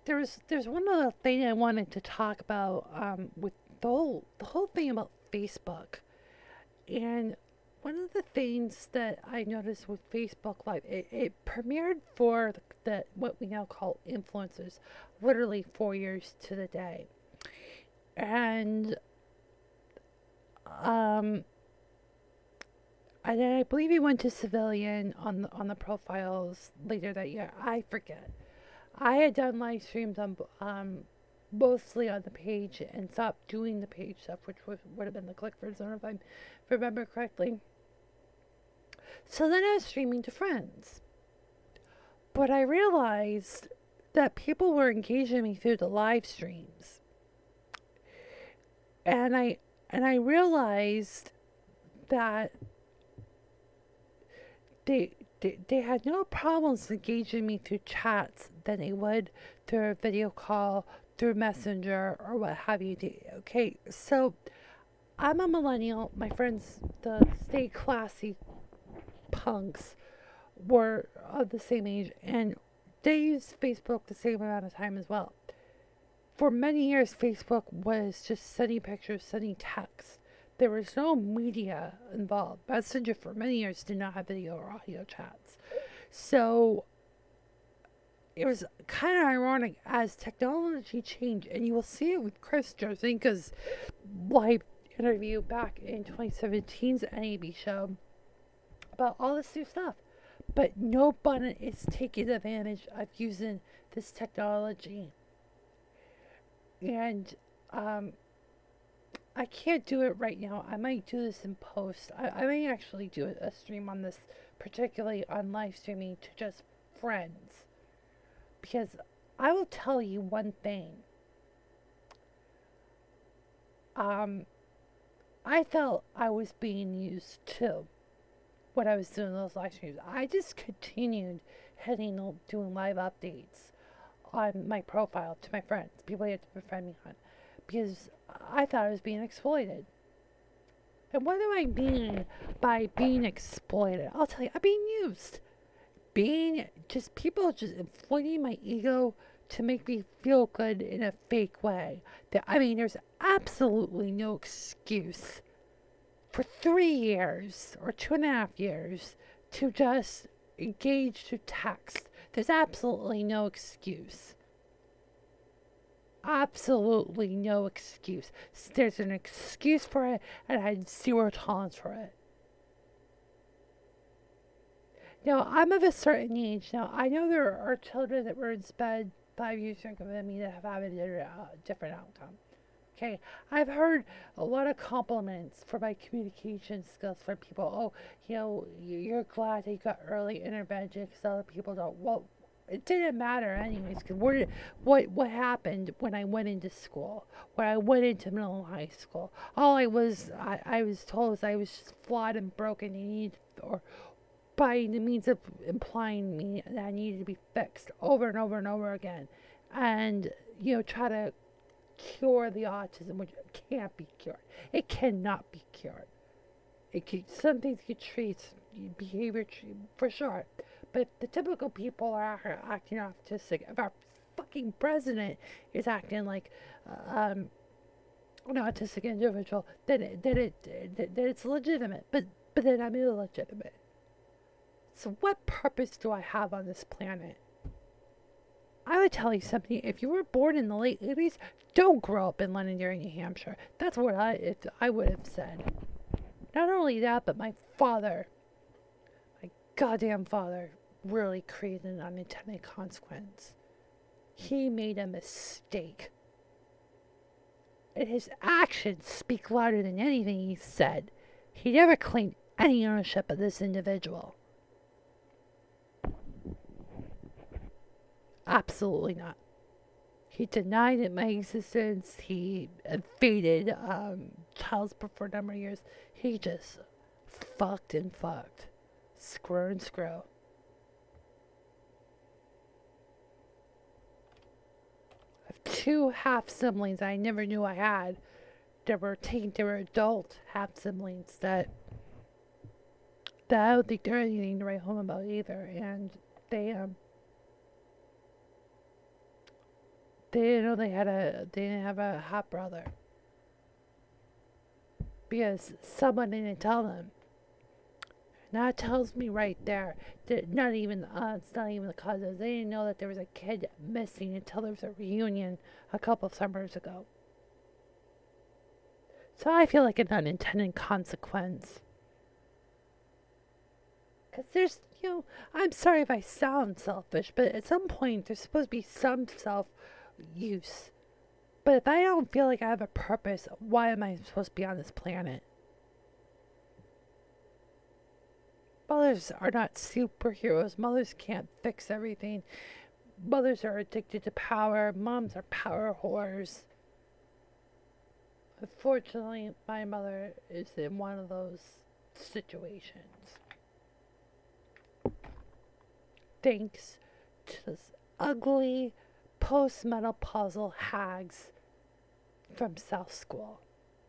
there's one other thing I wanted to talk about with the whole thing about Facebook. And one of the things that I noticed with Facebook Live, it premiered for the what we now call influencers, literally 4 years to the day. And um, and then I believe he went to civilian on the profiles later that year. I forget. I had done live streams on mostly on the page and stopped doing the page stuff, which would have been the Clickford Zone if I remember correctly. So then I was streaming to friends, but I realized that people were engaging me through the live streams, and I realized that they had no problems engaging me through chats than they would through a video call, through Messenger, or what have you. Okay, so I'm a millennial. My friends, the stay classy punks, were of the same age, and they used Facebook the same amount of time as well. For many years, Facebook was just sending pictures, sending texts. There was no media involved. Messenger for many years did not have video or audio chats. So it was kind of ironic as technology changed, and you will see it with Chris Jarzinka's live interview back in 2017's NAB show about all this new stuff. But no button is taking advantage of using this technology. And um, I can't do it right now. I might do this in post. I may actually do a stream on this, particularly on live streaming to just friends. Because I will tell you one thing. Um, I felt I was being used too when I was doing those live streams. I just continued doing live updates on my profile to my friends, people you have to befriend me on, because I thought I was being exploited. And what do I mean by being exploited? I'll tell you, I'm being used. Being just people just inflating my ego to make me feel good in a fake way. I mean, there's absolutely no excuse for 3 years or 2.5 years to just engage to text. There's absolutely no excuse. Absolutely no excuse. There's an excuse for it, and I had zero tolerance for it. Now, I'm of a certain age. Now, I know there are children that were in SPED 5 years younger than me that have had a different outcome. Okay, I've heard a lot of compliments for my communication skills from people. Oh, you're glad they got early intervention because other people don't. Well, it didn't matter anyways. Because what happened when I went into school? When I went into middle and high school, all I was told was I was just flawed and broken. You need or by the means of implying me that I needed to be fixed over and over and over again, and try to cure the autism, which can't be cured. It cannot be cured. Some things get treated, behavior for sure, but the typical people are acting autistic. If our fucking president is acting like an autistic individual, then it's legitimate. But then I'm illegitimate. So what purpose do I have on this planet? I would tell you something. If you were born in the late 80s, don't grow up in Londonderry, New Hampshire. That's what I would have said. Not only that, but my father, my goddamn father, really created an unintended consequence. He made a mistake. And his actions speak louder than anything he said. He never claimed any ownership of this individual. Absolutely not. He denied my existence. He evaded child support for a number of years. He just fucked and fucked. Screw and screw. I have two half siblings I never knew I had. They were adult half siblings that I don't think they're anything to write home about either. And they They didn't know they didn't have a half brother because someone didn't tell them. And that tells me right there that not even the aunts, not even the cousins, they didn't know that there was a kid missing until there was a reunion a couple of summers ago. So I feel like an unintended consequence. Because I'm sorry if I sound selfish, but at some point there's supposed to be some self use. But if I don't feel like I have a purpose, why am I supposed to be on this planet? Mothers are not superheroes. Mothers can't fix everything. Mothers are addicted to power. Moms are power whores. Unfortunately, my mother is in one of those situations. Thanks to this ugly postmenopausal hags from South School.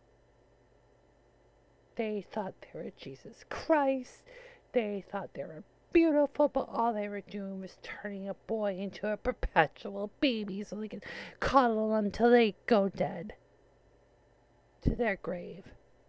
They thought they were Jesus Christ. They thought they were beautiful, but all they were doing was turning a boy into a perpetual baby so they could coddle him till they go dead to their grave.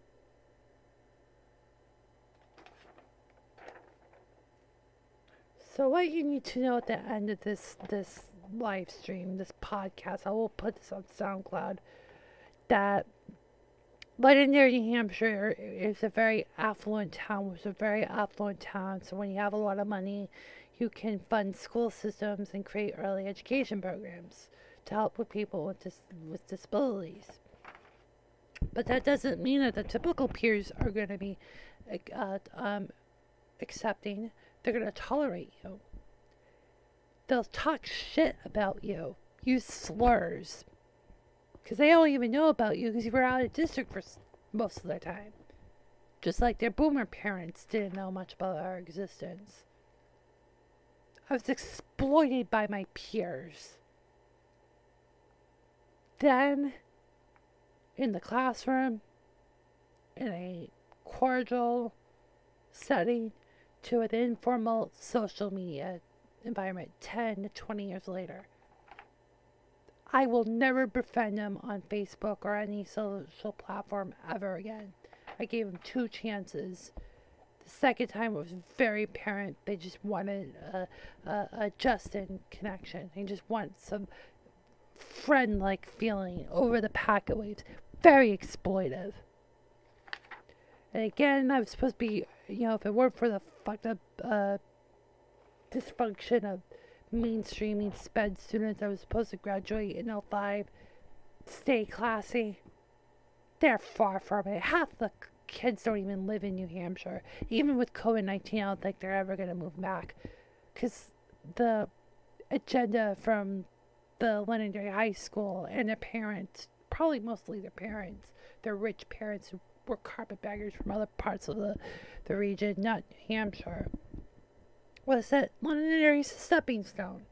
So what you need to know at the end of this live stream, this podcast, I will put this on SoundCloud, that Londonderry, New Hampshire is a very affluent town. It's a very affluent town. So when you have a lot of money, you can fund school systems and create early education programs to help with people with disabilities. But that doesn't mean that the typical peers are going to be accepting. They're going to tolerate you. They'll talk shit about you, use slurs, because they don't even know about you because you were out of district for most of the time. Just like their boomer parents didn't know much about our existence. I was exploited by my peers. Then, in the classroom, in a cordial setting, to an informal social media environment 10 to 20 years later. I will never befriend them on Facebook or any social platform ever again. I gave them 2 chances. The second time it was very apparent they just wanted a Justin connection. They just want some friend-like feeling over the packet waves. Very exploitive. And again, I was supposed to be, if it weren't for the fucked up dysfunction of mainstreaming sped students, I was supposed to graduate in 05, stay classy. They're far from it. Half the kids don't even live in New Hampshire. Even with COVID-19, I don't think they're ever going to move back. Because the agenda from the Londonderry High School and their parents, probably mostly their parents, their rich parents who were carpetbaggers from other parts of the region, not New Hampshire, was that Londonderry's a stepping stone.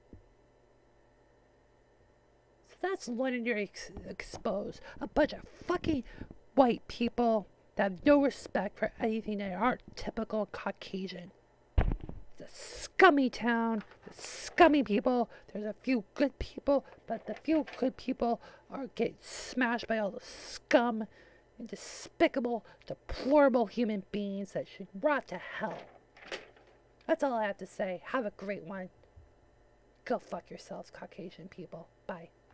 So that's Londonderry exposed. A bunch of fucking white people that have no respect for anything that aren't typical Caucasian. It's a scummy town. There's scummy people. There's a few good people, but the few good people are getting smashed by all the scum and despicable, deplorable human beings that should rot to hell. That's all I have to say. Have a great one. Go fuck yourselves, Caucasian people. Bye.